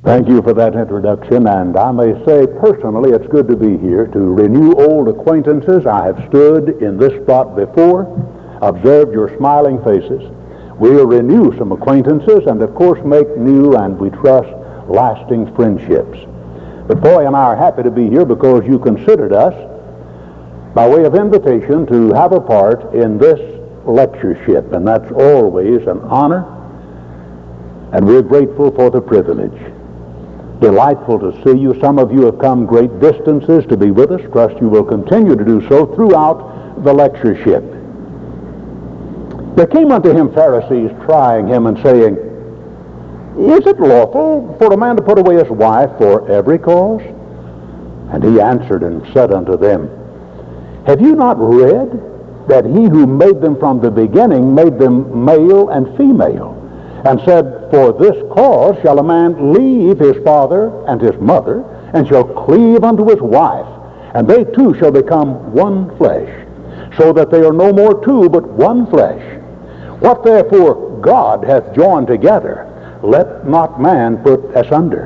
Thank you for that introduction, and I may say personally it's good to be here to renew old acquaintances. I have stood in this spot before, observed your smiling faces. We'll renew some acquaintances and of course make new and we trust lasting friendships. But Foy and I are happy to be here because you considered us by way of invitation to have a part in this lectureship, and that's always an honor, and we're grateful for the privilege. Delightful to see you. Some of you have come great distances to be with us. Trust you will continue to do so throughout the lectureship. There came unto him Pharisees trying him and saying, Is it lawful for a man to put away his wife for every cause? And he answered and said unto them, Have you not read that he who made them from the beginning made them male and female? And said, For this cause shall a man leave his father and his mother, and shall cleave unto his wife, and they two shall become one flesh, so that they are no more two, but one flesh. What therefore God hath joined together, let not man put asunder.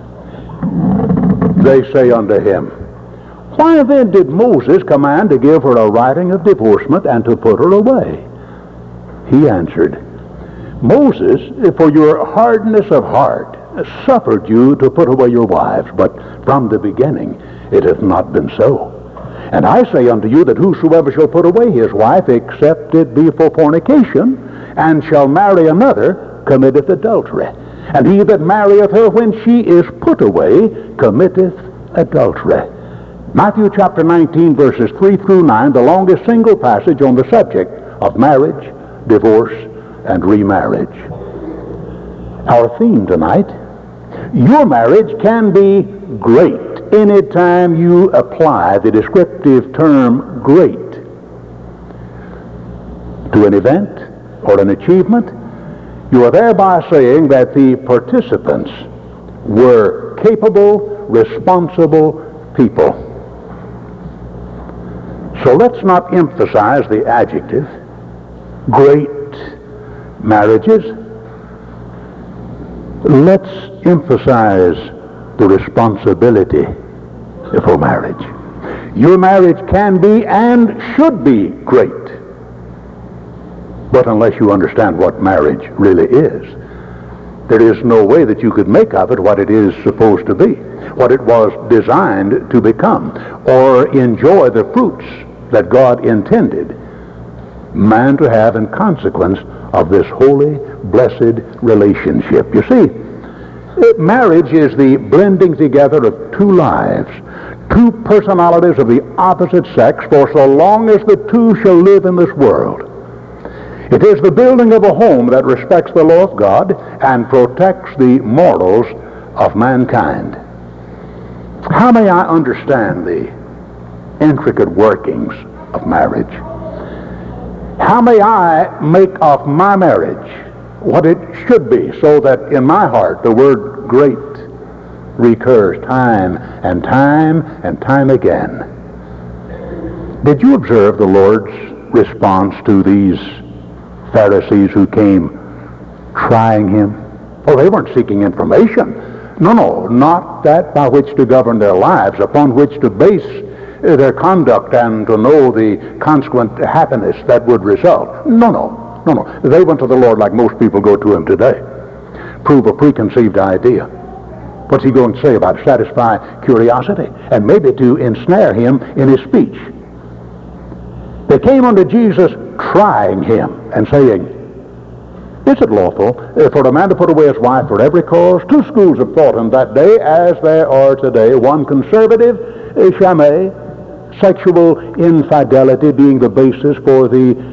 They say unto him, Why then did Moses command to give her a writing of divorcement and to put her away? He answered, Moses, for your hardness of heart, suffered you to put away your wives, but from the beginning it hath not been so. And I say unto you that whosoever shall put away his wife, except it be for fornication, and shall marry another, committeth adultery. And he that marrieth her when she is put away, committeth adultery. Matthew chapter 19, verses 3 through 9, the longest single passage on the subject of marriage, divorce, and remarriage. Our theme tonight, your marriage can be great anytime you apply the descriptive term great to an event or an achievement. You are thereby saying that the participants were capable, responsible people. So let's not emphasize the adjective great marriages. Let's emphasize the responsibility for marriage. Your marriage can be and should be great. But unless you understand what marriage really is, there is no way that you could make of it what it is supposed to be, what it was designed to become, or enjoy the fruits that God intended man to have in consequence of this holy, blessed relationship. You see, marriage is the blending together of two lives, two personalities of the opposite sex, for so long as the two shall live in this world. It is the building of a home that respects the law of God and protects the morals of mankind. How may I understand the intricate workings of marriage? How may I make of my marriage what it should be, so that in my heart the word great recurs time and time and time again? Did you observe the Lord's response to these Pharisees who came trying him? Oh, they weren't seeking information. No, not that by which to govern their lives, upon which to base their conduct and to know the consequent happiness that would result. No. They went to the Lord like most people go to him today. Prove a preconceived idea. What's he going to say about it? Satisfy curiosity and maybe to ensnare him in his speech. They came unto Jesus trying him and saying, Is it lawful for a man to put away his wife for every cause? Two schools of thought in that day, as there are today. One conservative, shammai, sexual infidelity being the basis for the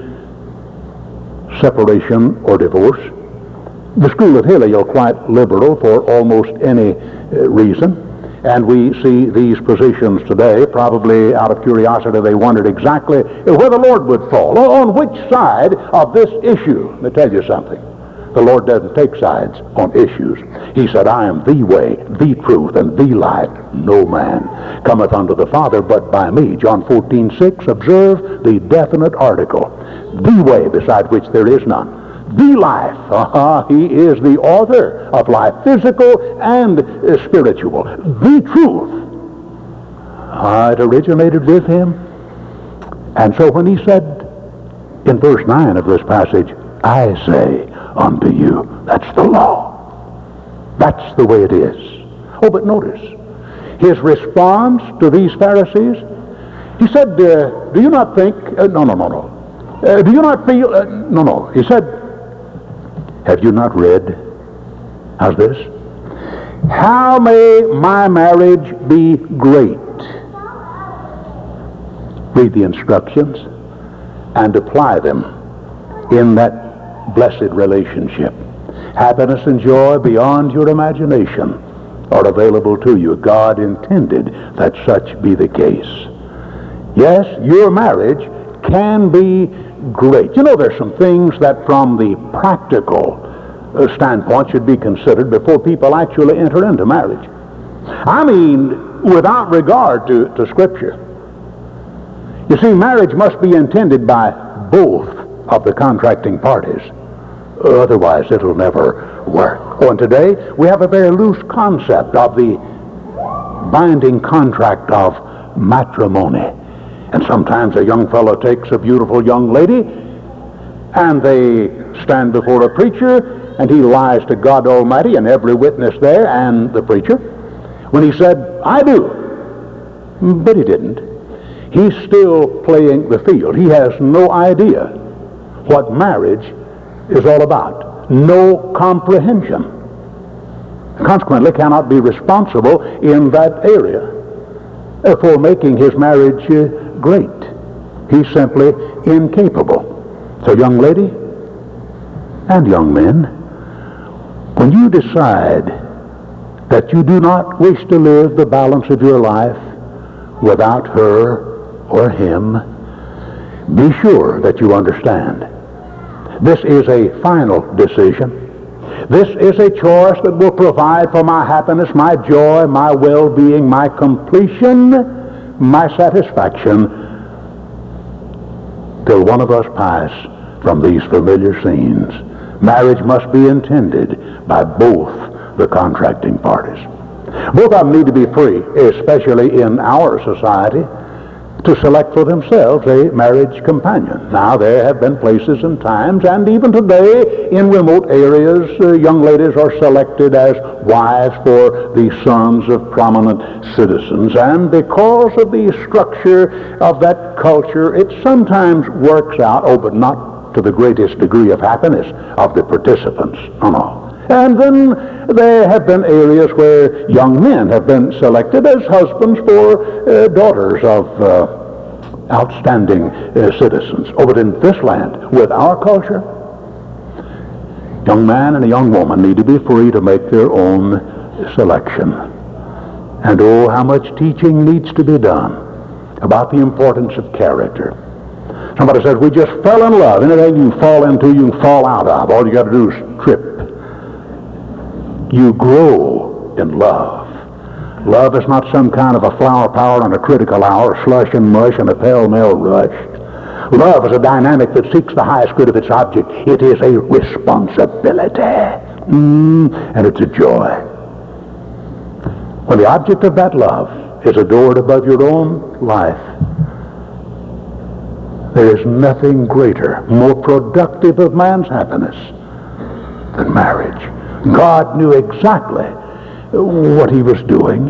separation or divorce. The school of Hillel, quite liberal for almost any reason. And we see these positions today. Probably out of curiosity they wondered exactly where the Lord would fall, on which side of this issue. Let me tell you something. The Lord doesn't take sides on issues. He said, I am the way, the truth, and the life. No man cometh unto the Father but by me. John 14:6. Observe the definite article. The way beside which there is none. the life. He is the author of life, physical and spiritual. The truth. It originated with him. And so when he said in verse 9 of this passage, I say unto you, that's the law. That's the way it is. Oh, but notice his response to these Pharisees. He said, do you not think, no. Do you not feel, no. He said, have you not read? How's this? How may my marriage be great? Read the instructions and apply them in that blessed relationship. Happiness and joy beyond your imagination are available to you. God intended that such be the case. Yes, your marriage can be great. You know, there's some things that from the practical standpoint should be considered before people actually enter into marriage. I mean, without regard to Scripture. You see, marriage must be intended by both of the contracting parties. Otherwise, it'll never work. Oh, and today, we have a very loose concept of the binding contract of matrimony. And sometimes a young fellow takes a beautiful young lady, and they stand before a preacher, and he lies to God Almighty and every witness there and the preacher when he said, I do. But he didn't. He's still playing the field. He has no idea what marriage is all about. No comprehension. Consequently, cannot be responsible in that area for making his marriage great. He's simply incapable. So, young lady and young men, when you decide that you do not wish to live the balance of your life without her or him, be sure that you understand. This is a final decision. This is a choice that will provide for my happiness, my joy, my well-being, my completion, my satisfaction, till one of us pass from these familiar scenes. Marriage must be intended by both the contracting parties. Both of them need to be free, especially in our society, to select for themselves a marriage companion. Now, there have been places and times, and even today in remote areas, young ladies are selected as wives for the sons of prominent citizens. And because of the structure of that culture, it sometimes works out, but not to the greatest degree of happiness of the participants. No. And then there have been areas where young men have been selected as husbands for daughters of outstanding citizens. But in this land, with our culture, young man and a young woman need to be free to make their own selection. And oh, how much teaching needs to be done about the importance of character. Somebody says, we just fell in love. Anything you fall into, you can fall out of. All you got to do is trip. You grow in love. Love is not some kind of a flower power on a critical hour, slush and mush and a pell-mell rush. Love is a dynamic that seeks the highest good of its object. It is a responsibility. And it's a joy. When the object of that love is adored above your own life, there is nothing greater, more productive of man's happiness than marriage. God knew exactly what he was doing.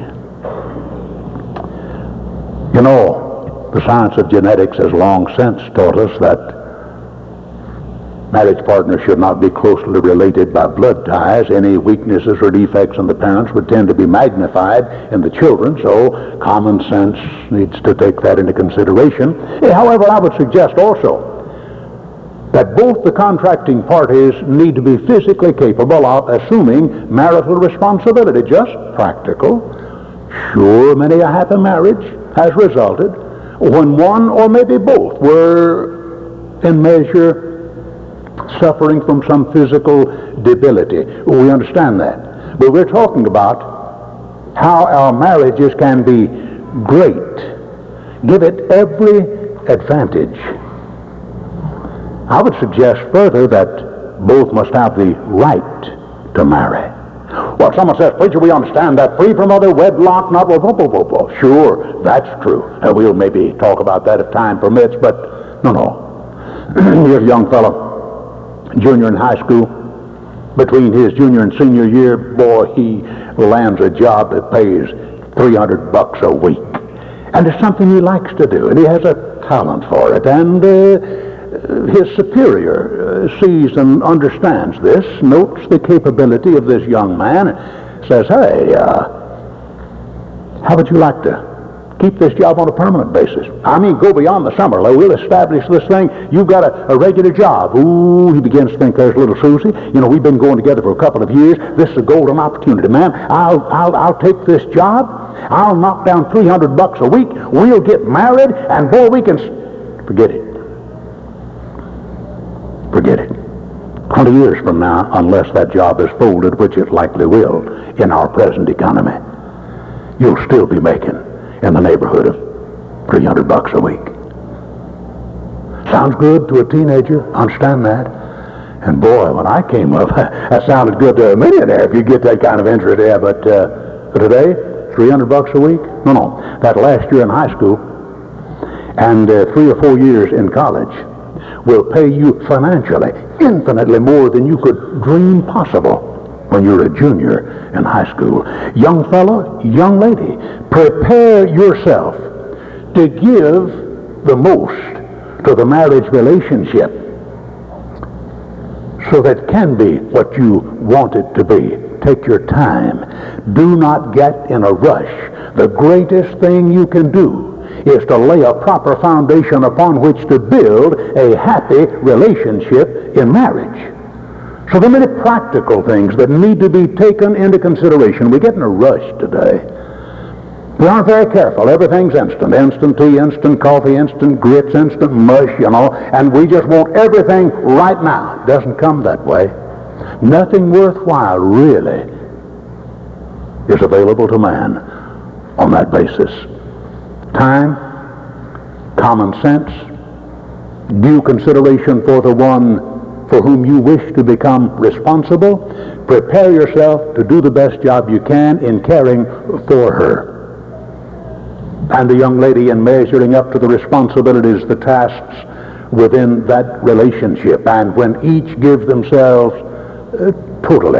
You know, the science of genetics has long since taught us that marriage partners should not be closely related by blood ties. Any weaknesses or defects in the parents would tend to be magnified in the children, so common sense needs to take that into consideration. However, I would suggest also that both the contracting parties need to be physically capable of assuming marital responsibility, just practical. Sure, many a happy marriage has resulted when one or maybe both were in measure suffering from some physical debility. We understand that. But we're talking about how our marriages can be great. Give it every advantage. I would suggest further that both must have the right to marry. Well, someone says, preacher, we understand that free from other wedlock, not... Sure, that's true. We'll maybe talk about that if time permits, but no. Here's a young fellow, junior in high school. Between his junior and senior year, boy, he lands a job that pays $300 a week. And it's something he likes to do, and he has a talent for it. And his superior sees and understands this, notes the capability of this young man, and says, hey, how would you like to keep this job on a permanent basis? I mean, go beyond the summer. We'll establish this thing. You've got a regular job. Ooh, he begins to think, there's little Susie. You know, we've been going together for a couple of years. This is a golden opportunity, man. I'll take this job. I'll knock down $300 a week. We'll get married, and boy, we can... Forget it. 20 years from now, unless that job is folded, which it likely will in our present economy, you'll still be making in the neighborhood of $300 a week. Sounds good to a teenager, understand that. And boy, when I came up, that sounded good to a millionaire if you get that kind of interest there. But today, $300 a week? No. That last year in high school and 3 or 4 years in college will pay you financially infinitely more than you could dream possible when you're a junior in high school. Young fellow, young lady, prepare yourself to give the most to the marriage relationship so that it can be what you want it to be. Take your time. Do not get in a rush. The greatest thing you can do is to lay a proper foundation upon which to build a happy relationship in marriage. So there are many practical things that need to be taken into consideration. We get in a rush today. We aren't very careful. Everything's instant. Instant tea, instant coffee, instant grits, instant mush, and we just want everything right now. It doesn't come that way. Nothing worthwhile really is available to man on that basis. Time, common sense, due consideration for the one for whom you wish to become responsible. Prepare yourself to do the best job you can in caring for her. And the young lady in measuring up to the responsibilities, the tasks within that relationship. And when each gives themselves totally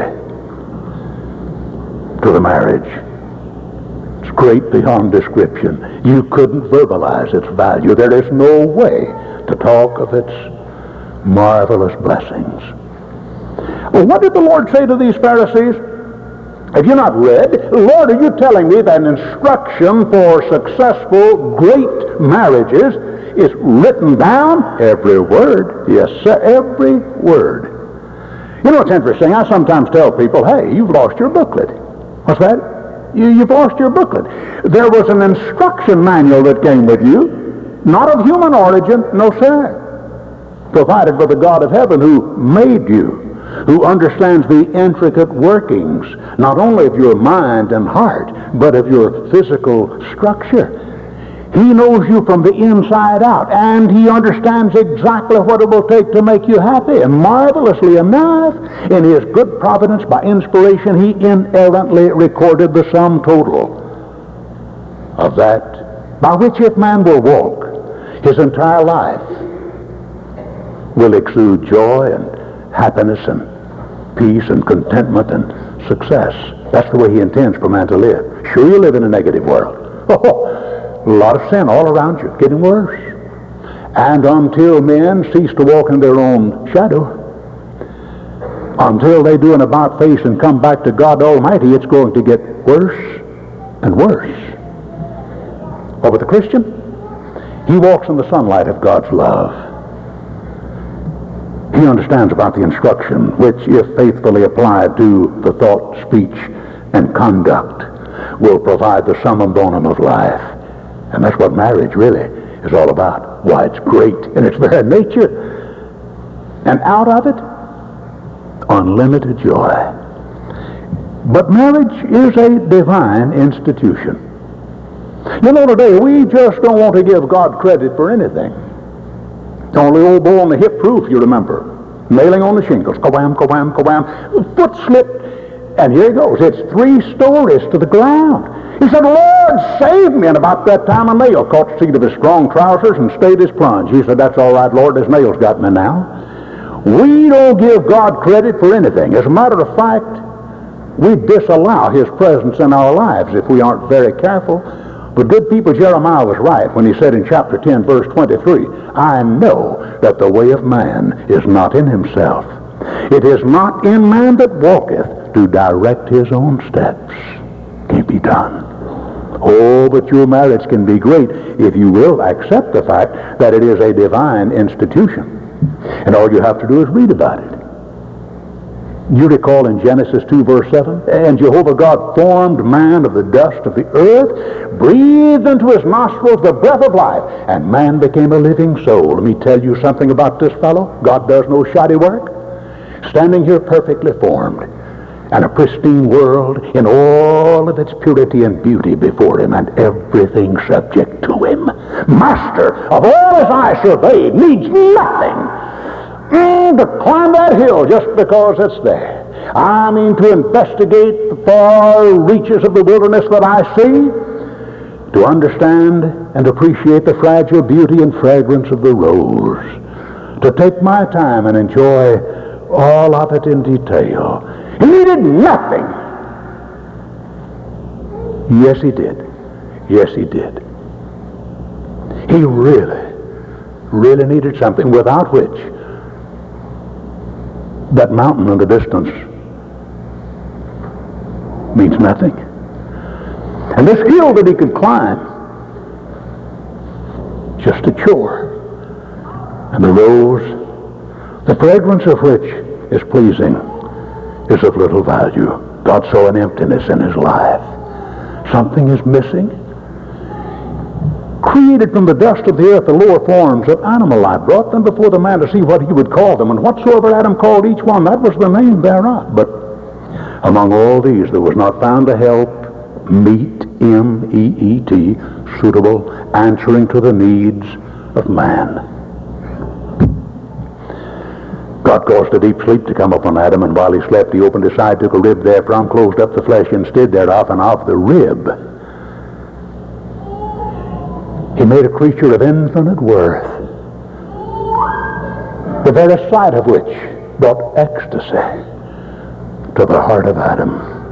to the marriage, it's great beyond description. You couldn't verbalize its value. There is no way to talk of its marvelous blessings. Well, what did the Lord say to these Pharisees? Have you not read? Lord, are you telling me that instruction for successful, great marriages is written down? Every word. Yes, sir, every word. You know, it's interesting. I sometimes tell people, hey, you've lost your booklet. What's that? You've lost your booklet. There was an instruction manual that came with you, not of human origin, no sir. Provided by the God of heaven who made you, who understands the intricate workings, not only of your mind and heart, but of your physical structure. He knows you from the inside out, and he understands exactly what it will take to make you happy. And marvelously enough, in his good providence, by inspiration, he inerrantly recorded the sum total of that, by which if man will walk, his entire life will exude joy and happiness and peace and contentment and success. That's the way he intends for man to live. Sure, you live in a negative world. A lot of sin all around you, getting worse. And until men cease to walk in their own shadow, until they do an about face and come back to God Almighty, it's going to get worse and worse. But with the Christian, he walks in the sunlight of God's love. He understands about the instruction, which, if faithfully applied to the thought, speech, and conduct, will provide the summum bonum of life. And that's what marriage really is all about. Why, it's great in its very nature. And out of it, unlimited joy. But marriage is a divine institution. You know, today we just don't want to give God credit for anything. Only old boy on the hip proof, you remember. nailing on the shingles. Ka-wham, ka-wham, ka-wham. The foot slipped, and here he goes. It's 3 stories to the ground. He said, Lord, save me. And about that time, a nail caught the seat of his strong trousers and stayed his plunge. He said, that's all right, Lord, this nail's got me now. We don't give God credit for anything. As a matter of fact, we disallow his presence in our lives if we aren't very careful. But good people, Jeremiah was right when he said in chapter 10, verse 23, I know that the way of man is not in himself. It is not in man that walketh to direct his own steps. Can't be done. Oh, but your marriage can be great if you will accept the fact that it is a divine institution. And all you have to do is read about it. You recall in Genesis 2, verse 7, and Jehovah God formed man of the dust of the earth, breathed into his nostrils the breath of life, and man became a living soul. Let me tell you something about this fellow. God does no shoddy work. Standing here perfectly formed, and a pristine world in all of its purity and beauty before him, and everything subject to him. Master of all his eye surveyed, needs nothing to climb that hill just because it's there. I mean, to investigate the far reaches of the wilderness that I see, to understand and appreciate the fragile beauty and fragrance of the rose, to take my time and enjoy all of it in detail. He needed nothing. Yes, he did. Yes, he did. He really needed something without which that mountain in the distance means nothing. And this hill that he could climb, just a chore. And the rose, the fragrance of which is pleasing, is of little value. God saw an emptiness in his life. Something is missing. Created from the dust of the earth the lower forms of animal life, brought them before the man to see what he would call them, and whatsoever Adam called each one, that was the name thereof. But among all these there was not found a help meet, M-E-E-T, suitable, answering to the needs of man. God caused a deep sleep to come upon Adam, and while he slept, he opened his side, took a rib therefrom, closed up the flesh instead thereof, and of the rib he made a creature of infinite worth, the very sight of which brought ecstasy to the heart of Adam.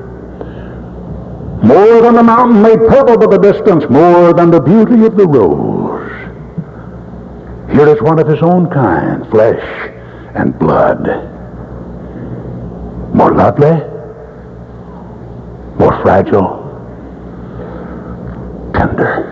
More than the mountain made purple by the distance, more than the beauty of the rose. Here is one of his own kind, flesh and blood. More lovely, more fragile, tender.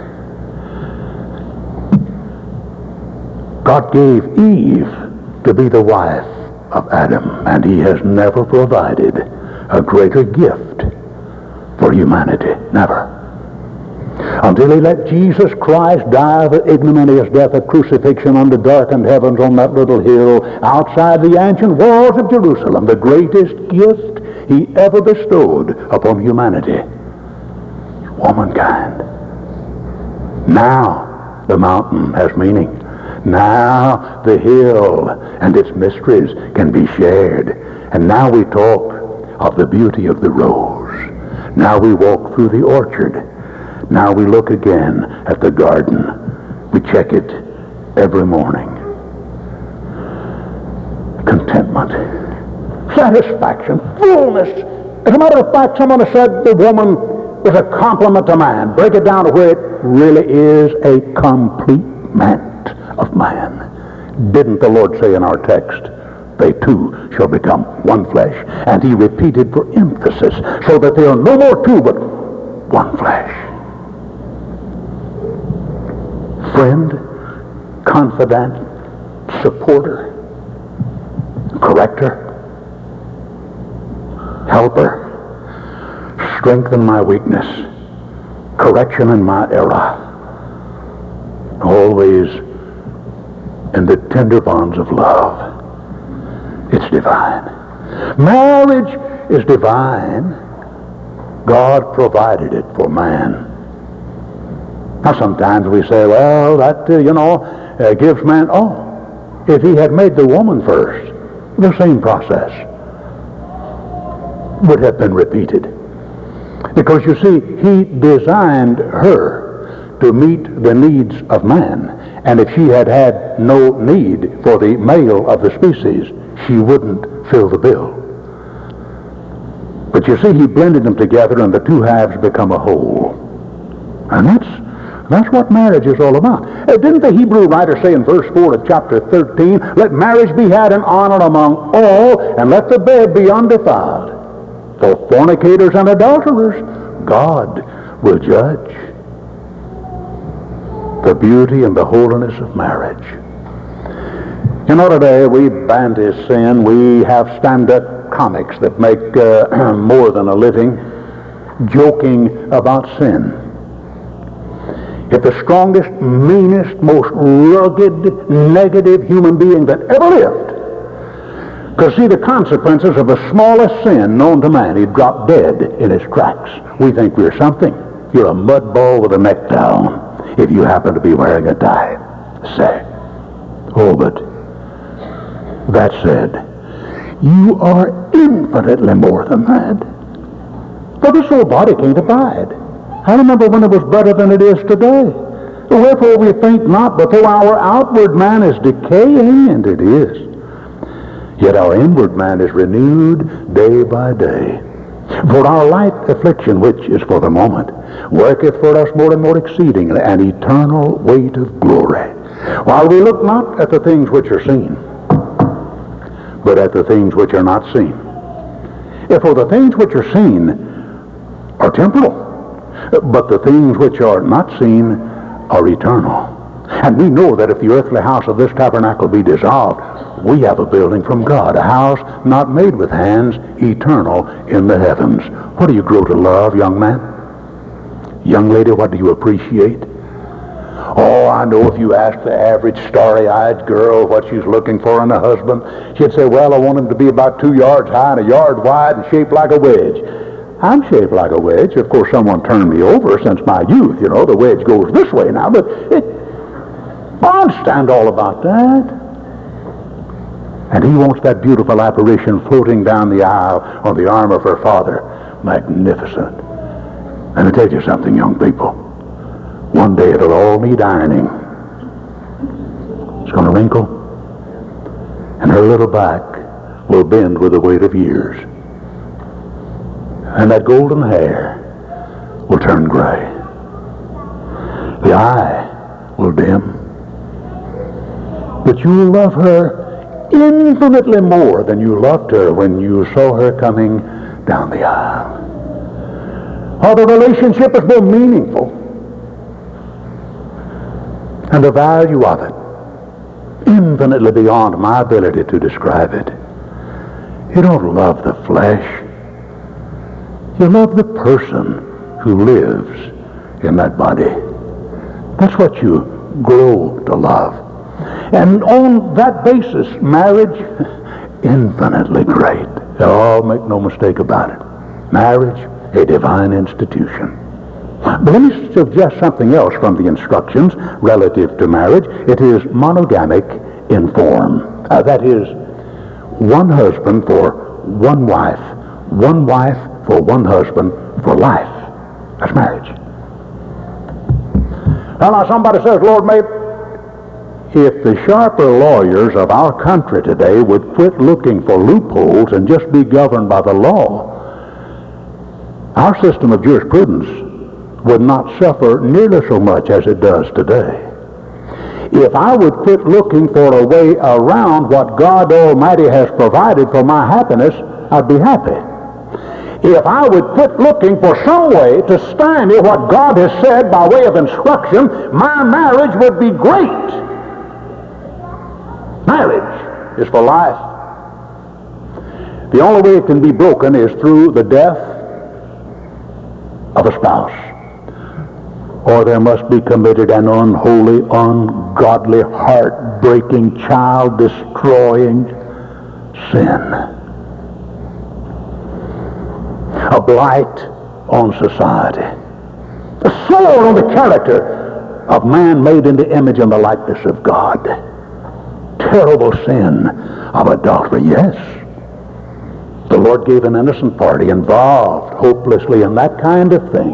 God gave Eve to be the wife of Adam, and he has never provided a greater gift for humanity. Never. Until he let Jesus Christ die the ignominious death of crucifixion on the darkened heavens on that little hill outside the ancient walls of Jerusalem, the greatest gift he ever bestowed upon humanity. Womankind. Now the mountain has meaning. Now the hill and its mysteries can be shared. And now we talk of the beauty of the rose. Now we walk through the orchard. Now we look again at the garden. We check it every morning. Contentment, satisfaction, fullness. As a matter of fact, someone has said the woman is a complement to man. Break it down to where it really is a complement of man. Didn't the Lord say in our text, they two shall become one flesh? And he repeated for emphasis, so that they are no more two, but one flesh. Friend, confidant, supporter, corrector, helper, strength in my weakness, correction in my error, always in the tender bonds of love. It's divine. Marriage is divine. God provided it for man. Now sometimes we say, well, that, gives man, if he had made the woman first, the same process would have been repeated. Because you see, he designed her to meet the needs of man. And if she had had no need for the male of the species, she wouldn't fill the bill. But you see, he blended them together and the two halves become a whole. And that's what marriage is all about. Didn't the Hebrew writer say in verse 4 of chapter 13, let marriage be had in honor among all, and let the bed be undefiled. For fornicators and adulterers, God will judge. The beauty and the holiness of marriage. You know, today we bandy sin. We have stand-up comics that make more than a living joking about sin. If the strongest, meanest, most rugged, negative human being that ever lived could see the consequences of the smallest sin known to man, he'd drop dead in his tracks. We think we're something. You're a mud ball with a neck down if you happen to be wearing a tie. Say, oh, but that said, you are infinitely more than that. For this old body can't abide. I remember when it was better than it is today. Wherefore we think not, but though our outward man is decaying, and it is, yet our inward man is renewed day by day. For our light affliction, which is for the moment, worketh for us more and more exceeding an eternal weight of glory. While we look not at the things which are seen, but at the things which are not seen. For the things which are seen are temporal, but the things which are not seen are eternal. And we know that if the earthly house of this tabernacle be dissolved, we have a building from God, a house not made with hands, eternal in the heavens. What do you grow to love, young man? Young lady, what do you appreciate? Oh, I know if you ask the average starry-eyed girl what she's looking for in a husband, she'd say, well, I want him to be about 2 yards high and a yard wide and shaped like a wedge. I'm shaped like a wedge. Of course, someone turned me over since my youth. You know, the wedge goes this way now, but I understand all about that. And he wants that beautiful apparition floating down the aisle on the arm of her father. Magnificent. Let me tell you something, young people. One day it'll all need ironing. It's going to wrinkle, and her little back will bend with the weight of years. And that golden hair will turn gray. The eye will dim. But you'll love her infinitely more than you loved her when you saw her coming down the aisle. Oh, the relationship is more meaningful. And the value of it, infinitely beyond my ability to describe it. You don't love the flesh. You love the person who lives in that body. That's what you grow to love. And on that basis, marriage, infinitely great. Oh, make no mistake about it. Marriage, a divine institution. But let me suggest something else from the instructions relative to marriage. It is monogamic in form. That is, one husband for one wife for one husband for life. That's marriage. Now somebody says, Lord, maybe if the sharper lawyers of our country today would quit looking for loopholes and just be governed by the law, our system of jurisprudence would not suffer nearly so much as it does today. If I would quit looking for a way around what God Almighty has provided for my happiness, I'd be happy. If I would quit looking for some way to stymie what God has said by way of instruction, my marriage would be great. Marriage is for life. The only way it can be broken is through the death of a spouse. Or there must be committed an unholy, ungodly, heart-breaking, child-destroying sin. A blight on society. A sore on the character of man made in the image and the likeness of God. Terrible sin of adultery. Yes. The Lord gave an innocent party involved hopelessly in that kind of thing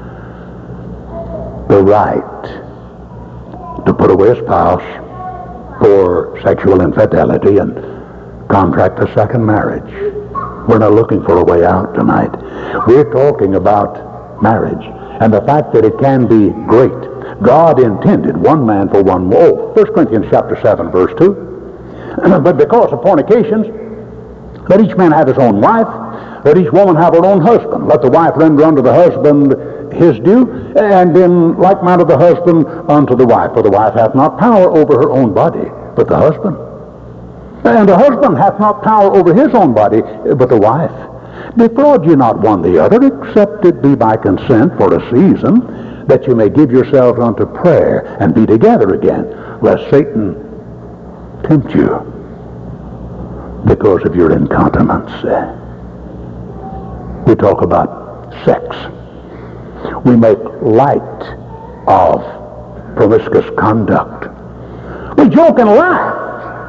the right to put away a spouse for sexual infidelity and contract a second marriage. We're not looking for a way out tonight. We're talking about marriage and the fact that it can be great. God intended one man for one woman. 1 Corinthians chapter 7, verse 2. But because of fornications, let each man have his own wife, let each woman have her own husband. Let the wife render unto the husband his due, and in like manner the husband unto the wife. For the wife hath not power over her own body, but the husband. And the husband hath not power over his own body, but the wife. Defraud ye not one the other, except it be by consent for a season, that you may give yourselves unto prayer, and be together again, lest Satan tempt you because of your incontinence. We talk about sex. We make light of promiscuous conduct. We joke and laugh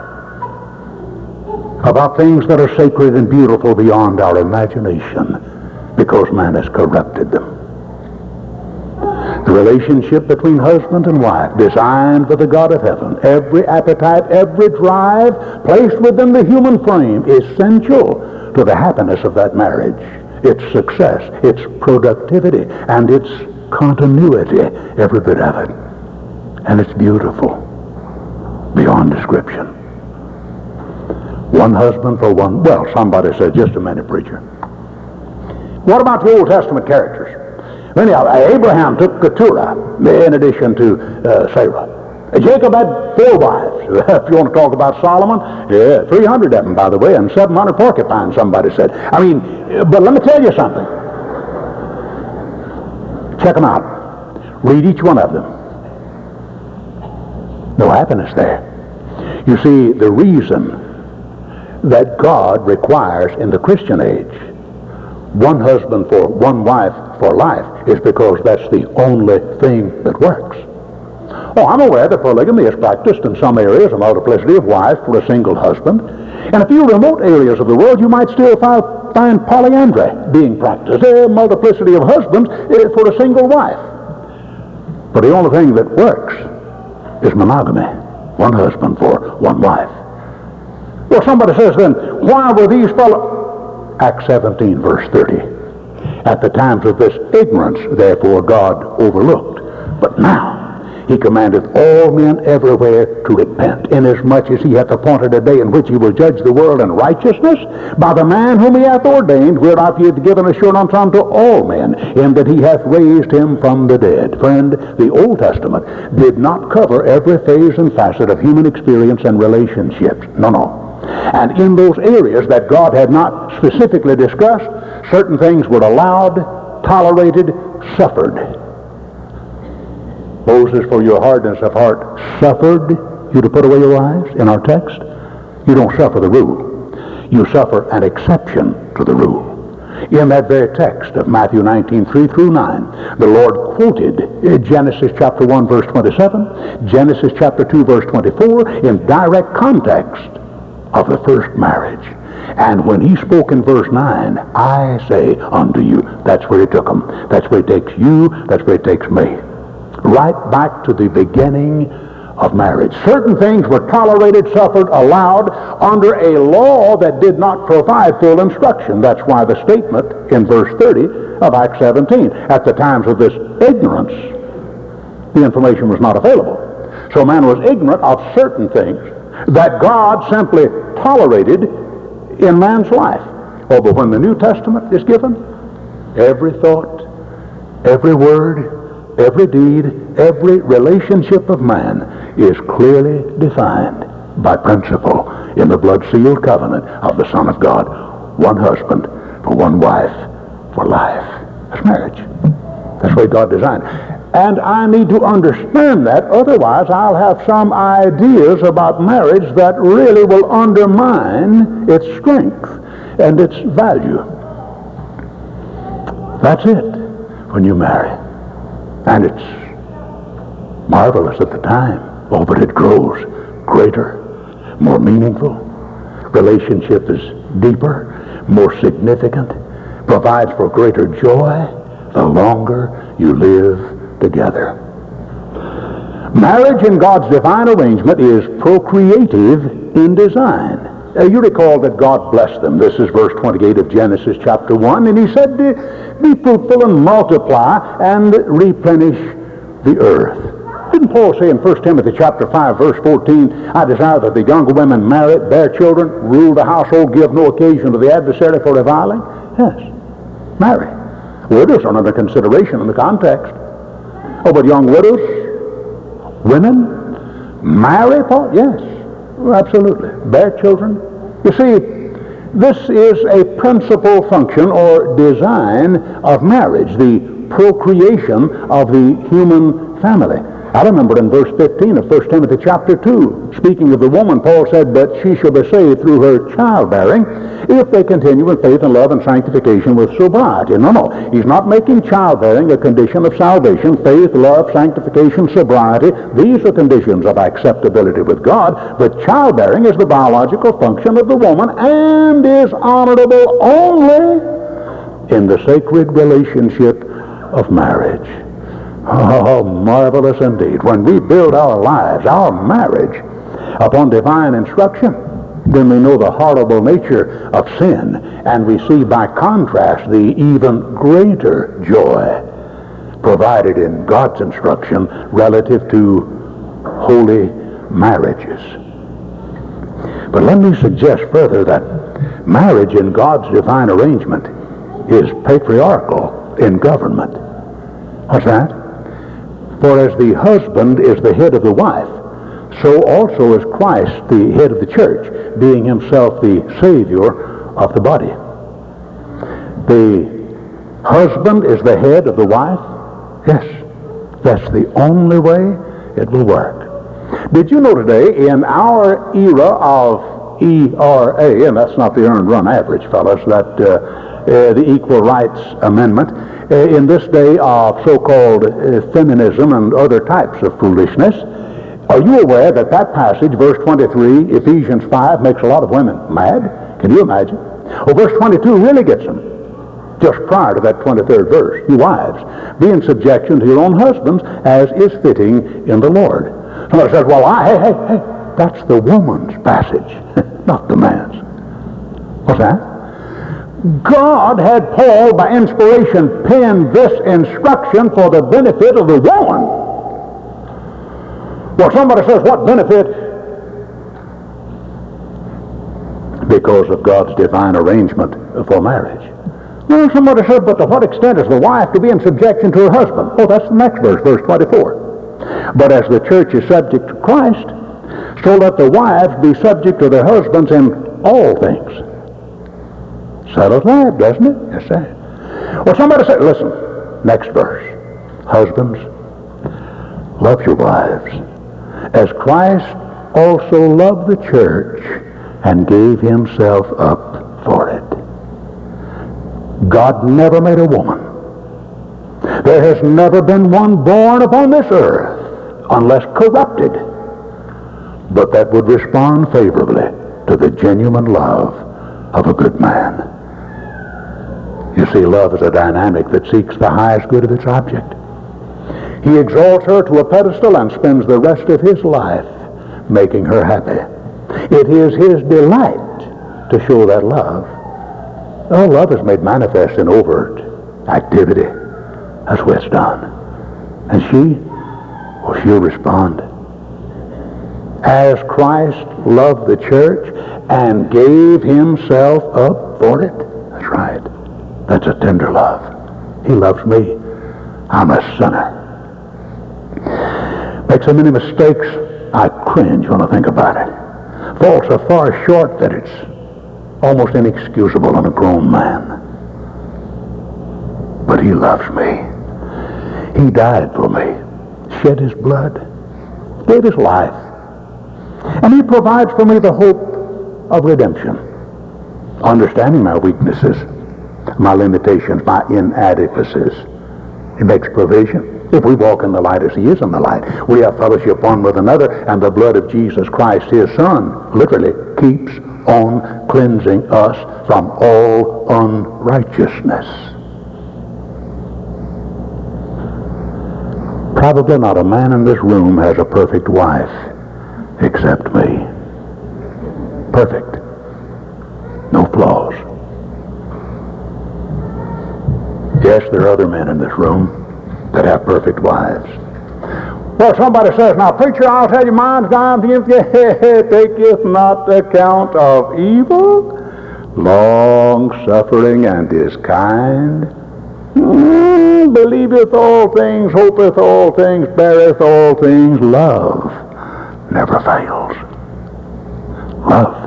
about things that are sacred and beautiful beyond our imagination because man has corrupted them. The relationship between husband and wife, designed by the God of heaven, every appetite, every drive placed within the human frame, essential to the happiness of that marriage, its success, its productivity, and its continuity, every bit of it. And it's beautiful beyond description. One husband for one. Well, somebody said, just a minute, preacher. What about the Old Testament characters? Anyhow, Abraham took Keturah in addition to Sarah. Jacob had 4 wives. If you want to talk about Solomon, 300 of them, by the way, and 700 porcupines, somebody said. I mean, but let me tell you something. Check them out. Read each one of them. No happiness there. You see, the reason that God requires in the Christian age one husband for one wife for life is because that's the only thing that works. Oh, I'm aware that polygamy is practiced in some areas, a multiplicity of wives for a single husband. In a few remote areas of the world, you might still find polyandry being practiced, a multiplicity of husbands for a single wife. But the only thing that works is monogamy, one husband for one wife. Well, somebody says then, why were these fellows... Acts 17, verse 30. At the times of this ignorance, therefore, God overlooked. But now he commandeth all men everywhere to repent, inasmuch as he hath appointed a day in which he will judge the world in righteousness by the man whom he hath ordained, whereof he hath given assurance unto all men, in that he hath raised him from the dead. Friend, the Old Testament did not cover every phase and facet of human experience and relationships. No. And in those areas that God had not specifically discussed, certain things were allowed, tolerated, suffered. Moses, for your hardness of heart, suffered you to put away your wives, in our text. You don't suffer the rule. You suffer an exception to the rule. In that very text of Matthew 19, 3 through 9, the Lord quoted Genesis chapter 1, verse 27, Genesis chapter 2, verse 24, in direct context of the first marriage. And when he spoke in verse 9, I say unto you, that's where he took them. That's where he takes you. That's where he takes me. Right back to the beginning of marriage. Certain things were tolerated, suffered, allowed under a law that did not provide full instruction. That's why the statement in verse 30 of Acts 17, at the times of this ignorance, the information was not available. So man was ignorant of certain things that God simply tolerated in man's life. Oh, but when the New Testament is given, every thought, every word, every deed, every relationship of man is clearly defined by principle in the blood-sealed covenant of the Son of God. One husband for one wife for life. That's marriage. That's the way God designed it. And I need to understand that, otherwise I'll have some ideas about marriage that really will undermine its strength and its value. That's it when you marry. And it's marvelous at the time. Oh, but it grows greater, more meaningful. Relationship is deeper, more significant, provides for greater joy the longer you live together. Marriage in God's divine arrangement is procreative in design. You recall that God blessed them. This is verse 28 of Genesis chapter 1. And he said, be fruitful and multiply and replenish the earth. Didn't Paul say in 1 Timothy chapter 5, verse 14, I desire that the younger women marry, bear children, rule the household, give no occasion to the adversary for reviling? Yes, marry. Widows are under consideration in the context. Oh, but young widows, women, marry, Paul? Yes, absolutely. Bear children. You see, this is a principal function or design of marriage, the procreation of the human family. I remember in verse 15 of 1 Timothy chapter 2, speaking of the woman, Paul said that she shall be saved through her childbearing if they continue in faith and love and sanctification with sobriety. No. He's not making childbearing a condition of salvation. Faith, love, sanctification, sobriety, these are conditions of acceptability with God. But childbearing is the biological function of the woman and is honorable only in the sacred relationship of marriage. Oh, marvelous indeed. When we build our lives, our marriage, upon divine instruction, then we know the horrible nature of sin, and we see by contrast the even greater joy provided in God's instruction relative to holy marriages. But let me suggest further that marriage in God's divine arrangement is patriarchal in government. What's that? For as the husband is the head of the wife, so also is Christ the head of the church, being himself the Savior of the body. The husband is the head of the wife? Yes, that's the only way it will work. Did you know today, in our era of ERA, and that's not the earned run average, fellas, that the Equal Rights Amendment, in this day of so-called feminism and other types of foolishness, are you aware that that passage, verse 23, Ephesians 5, makes a lot of women mad? Can you imagine? Well, verse 22 really gets them. Just prior to that 23rd verse, you wives, be in subjection to your own husbands as is fitting in the Lord. Somebody says, well, hey, that's the woman's passage, not the man's. What's that? God had Paul, by inspiration, pen this instruction for the benefit of the woman. Well, somebody says, what benefit? Because of God's divine arrangement for marriage. Well, somebody said, but to what extent is the wife to be in subjection to her husband? Oh, that's the next verse, verse 24. But as the church is subject to Christ, so let the wives be subject to their husbands in all things. Settles that, doesn't it? Yes, sir. Well, somebody said, listen, next verse. Husbands, love your wives, as Christ also loved the church and gave himself up for it. God never made a woman. There has never been one born upon this earth, unless corrupted, but that would respond favorably to the genuine love of a good man. You see, love is a dynamic that seeks the highest good of its object. He exalts her to a pedestal and spends the rest of his life making her happy. It is his delight to show that love. Oh, love is made manifest in overt activity. That's where it's done. And she'll respond. As Christ loved the church and gave himself up for it. That's right. That's a tender love. He loves me. I'm a sinner. Makes so many mistakes, I cringe when I think about it. Falls so far short that it's almost inexcusable in a grown man. But he loves me. He died for me, shed his blood, gave his life, and he provides for me the hope of redemption, understanding my weaknesses, my limitations, my inadequacies. He makes provision. If we walk in the light as he is in the light, we have fellowship one with another, and the blood of Jesus Christ, his Son, literally keeps on cleansing us from all unrighteousness. Probably not a man in this room has a perfect wife except me. Perfect. No flaws. Yes, there are other men in this room that have perfect wives. Well, somebody says, now, preacher, I'll tell you mine's dying for you. Taketh not account of evil, long-suffering, and is kind. Believeth all things, hopeth all things, beareth all things. Love never fails. Love.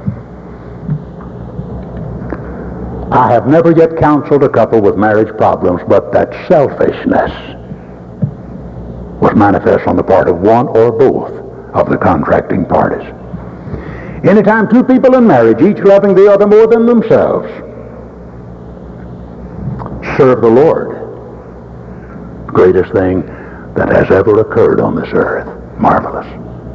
I have never yet counseled a couple with marriage problems, but that selfishness was manifest on the part of one or both of the contracting parties. Anytime two people in marriage, each loving the other more than themselves, serve the Lord. Greatest thing that has ever occurred on this earth. Marvelous.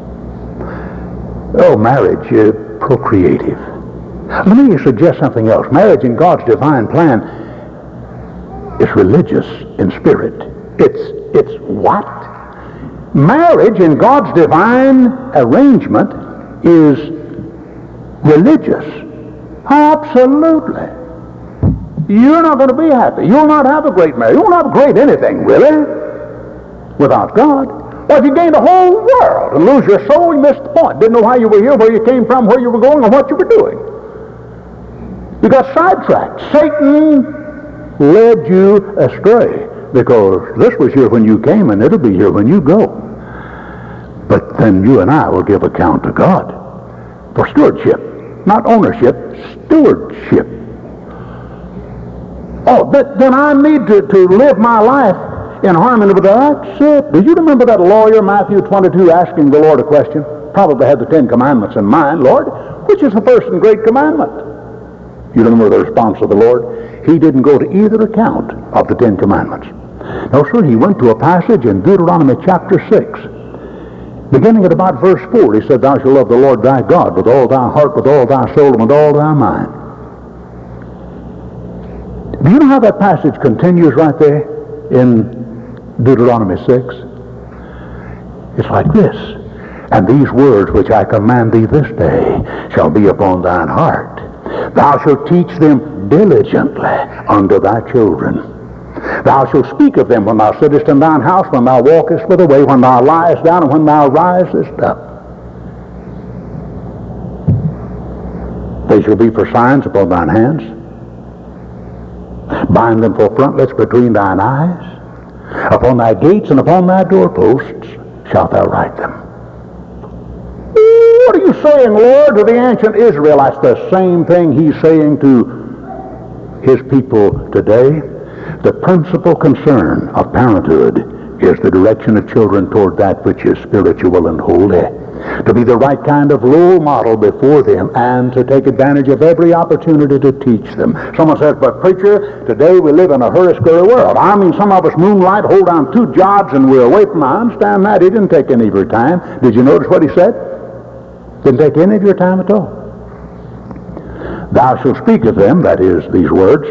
Oh, marriage is procreative. Let me suggest something else. Marriage in God's divine plan is religious in spirit. It's what? Marriage in God's divine arrangement is religious. Absolutely. You're not going to be happy. You'll not have a great marriage. You won't have a great anything, really, without God. Well, if you gain the whole world and lose your soul, you missed the point. Didn't know why you were here, where you came from, where you were going, or what you were doing. You got sidetracked. Satan led you astray, because this was here when you came and it'll be here when you go. But then you and I will give account to God for stewardship, not ownership, stewardship. Oh, then I need to live my life in harmony with that. That's it. Do you remember that lawyer, Matthew 22, asking the Lord a question? Probably had the 10 Commandments in mind. Lord, which is the first and great commandment? You remember the response of the Lord? He didn't go to either account of the 10 Commandments. No, sir, he went to a passage in Deuteronomy chapter 6. Beginning at about verse 4, he said, Thou shalt love the Lord thy God with all thy heart, with all thy soul, and with all thy mind. Do you know how that passage continues right there in Deuteronomy 6? It's like this. And these words which I command thee this day shall be upon thine heart. Thou shalt teach them diligently unto thy children. Thou shalt speak of them when thou sittest in thine house, when thou walkest by the way, when thou liest down, and when thou risest up. They shall be for signs upon thine hands. Bind them for frontlets between thine eyes. Upon thy gates and upon thy doorposts shalt thou write them. What are you saying, Lord, to the ancient Israelites? The same thing he's saying to his people today. The principal concern of parenthood is the direction of children toward that which is spiritual and holy. To be the right kind of role model before them and to take advantage of every opportunity to teach them. Someone says, but preacher, today we live in a hurry-scurry world. I mean, some of us moonlight, hold down 2 jobs, and we're away from. I understand that. He didn't take any of your time. Did you notice what he said? Didn't take any of your time at all. Thou shalt speak of them, that is, these words,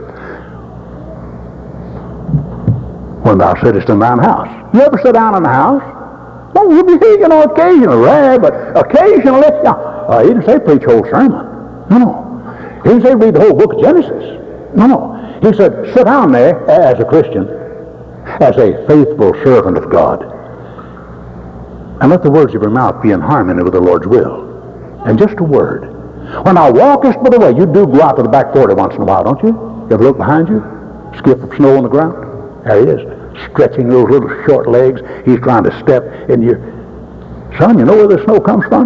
when thou sittest in thine house. You ever sit down in the house? Well, occasionally, rare, but occasionally. He didn't say preach whole sermon. No. He didn't say read the whole book of Genesis. No. He said sit down there as a Christian, as a faithful servant of God, and let the words of your mouth be in harmony with the Lord's will. And just a word. When thou walkest by the way, you do go out to the back 40 once in a while, don't you? You ever look behind you? Skip of snow on the ground? There he is, stretching those little short legs. He's trying to step in your... Son, you know where the snow comes from?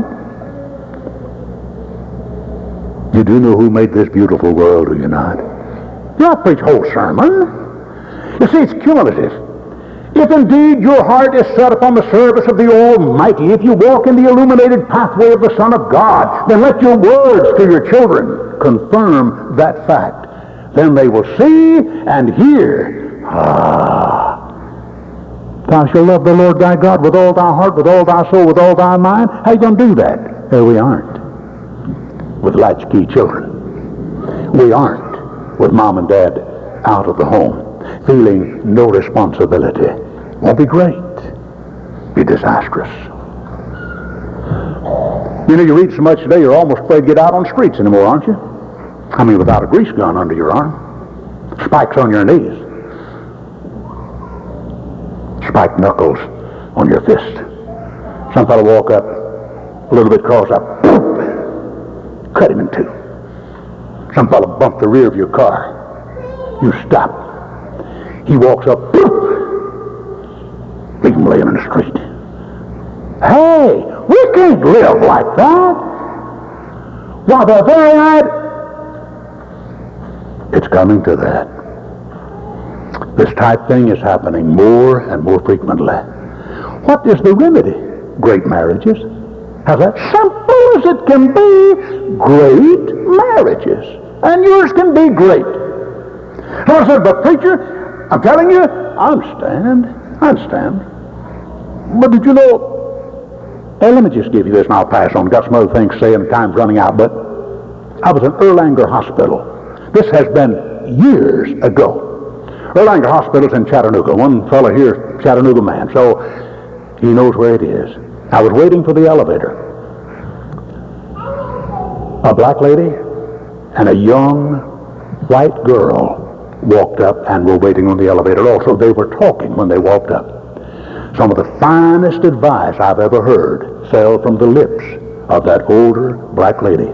You do know who made this beautiful world, do you not? You don't preach whole sermon. You see, it's cumulative. If indeed your heart is set upon the service of the Almighty, if you walk in the illuminated pathway of the Son of God, then let your words to your children confirm that fact. Then they will see and hear Thou shalt love the Lord thy God with all thy heart, with all thy soul, with all thy mind. How you going to do that? There we aren't with latchkey children. We aren't with mom and dad out of the home, feeling no responsibility. Won't be great. Be disastrous. You know, you read so much today, you're almost afraid to get out on the streets anymore, aren't you? I mean, without a grease gun under your arm, spikes on your knees, spiked knuckles on your fist. Some fellow walk up, a little bit cross up, cut him in two. Some fellow bump the rear of your car. You stop. He walks up, leave him laying in the street. Hey, we can't live like that. Why, the very it's coming to that. This type thing is happening more and more frequently. What is the remedy? Great marriages. How's that? Simple as it can be. Great marriages. And yours can be great. And I said, but preacher, I'm telling you, I understand. But did you know, hey, let me just give you this and I'll pass on. Got some other things to say and time's running out, but I was in Erlanger Hospital. This has been years ago. Erlanger Hospital's in Chattanooga. One fellow here, Chattanooga man, so he knows where it is. I was waiting for the elevator. A black lady and a young white girl walked up and were waiting on the elevator also. They were talking when they walked up. Some of the finest advice I've ever heard fell from the lips of that older black lady.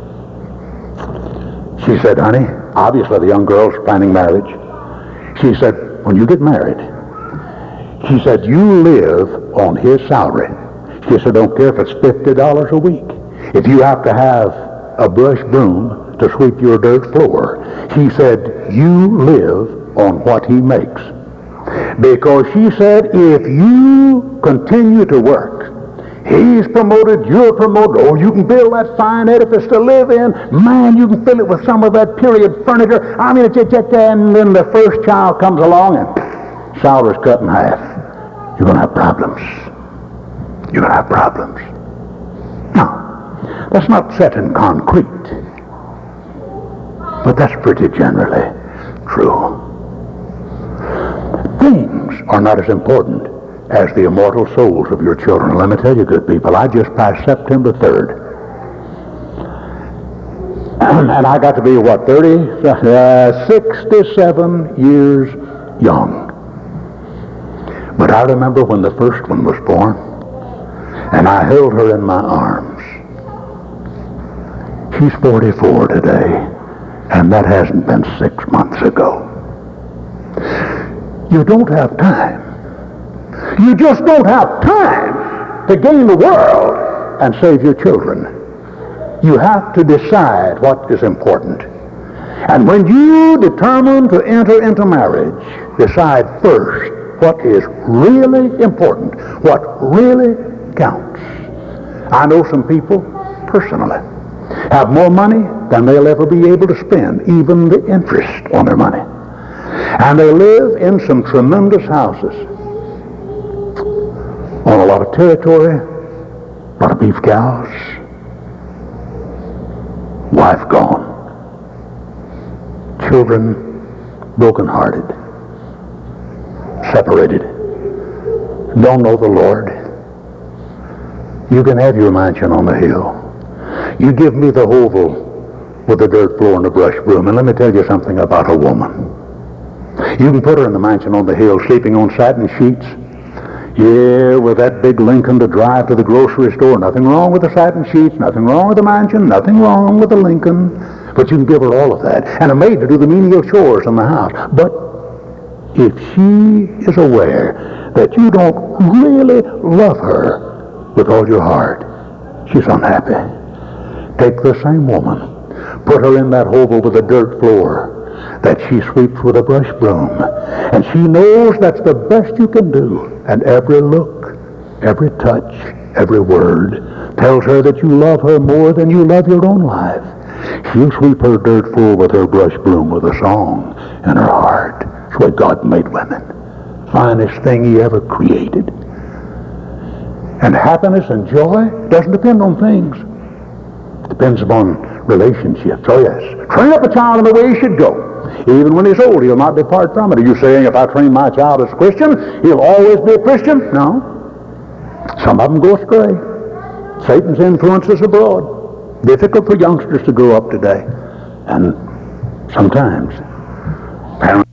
She said, honey, obviously the young girl's planning marriage. She said, when you get married, she said, you live on his salary. She said, don't care if it's $50 a week. If you have to have a brush broom to sweep your dirt floor, she said, you live on what he makes. Because she said, if you continue to work, he's promoted, you're promoted, or you can build that fine edifice to live in. Man, you can fill it with some of that period furniture. I mean, and then the first child comes along and salary's cut in half. You're going to have problems. You're going to have problems. Now, that's not set in concrete, but that's pretty generally true. Things are not as important as the immortal souls of your children. Let me tell you, good people, I just passed September 3rd. And I got to be, 67 years young. But I remember when the first one was born, and I held her in my arms. She's 44 today, and that hasn't been 6 months ago. You don't have time. You just don't have time to gain the world and save your children. You have to decide what is important. And when you determine to enter into marriage, decide first what is really important, what really counts. I know some people personally have more money than they'll ever be able to spend, even the interest on their money. And they live in some tremendous houses on a lot of territory, a lot of beef cows, wife gone, children broken-hearted, separated, don't know the Lord. You can have your mansion on the hill. You give me the hovel with the dirt floor and the brush broom, and let me tell you something about a woman. You can put her in the mansion on the hill, sleeping on satin sheets. Yeah, with that big Lincoln to drive to the grocery store. Nothing wrong with the satin sheets, nothing wrong with the mansion, nothing wrong with the Lincoln. But you can give her all of that. And a maid to do the menial chores in the house. But if she is aware that you don't really love her with all your heart, she's unhappy. Take the same woman, put her in that hovel with the dirt floor that she sweeps with a brush broom, and she knows that's the best you can do, and every look, every touch, every word tells her that you love her more than you love your own life. She'll sweep her dirt floor with her brush broom with a song in her heart. That's the way God made women. Finest thing he ever created. And happiness and joy doesn't depend on things. It depends upon relationships. Oh yes. Train up a child in the way he should go. Even when he's old, he'll not depart from it. Are you saying if I train my child as a Christian, he'll always be a Christian? No. Some of them go astray. Satan's influence is abroad. Difficult for youngsters to grow up today. And sometimes parents